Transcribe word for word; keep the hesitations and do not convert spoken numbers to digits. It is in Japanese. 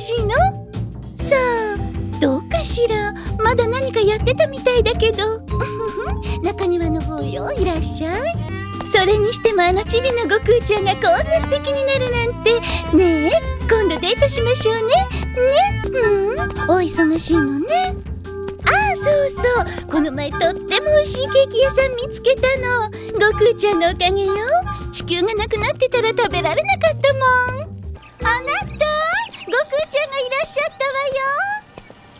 しいの？さあ、どうかしら。まだ何かやってたみたいだけど。中庭の方よ、いらっしゃい。それにしてもあのチビの悟空ちゃんがこんな素敵になるなんて。ねえ、今度デートしましょうね。ね、うん、お忙しいのね。ああ、そうそう、この前とっても美味しいケーキ屋さん見つけたの。悟空ちゃんのおかげよ。地球がなくなってたら食べられなかったもん。あなた、悟空ちゃんがいらっしゃったわよ。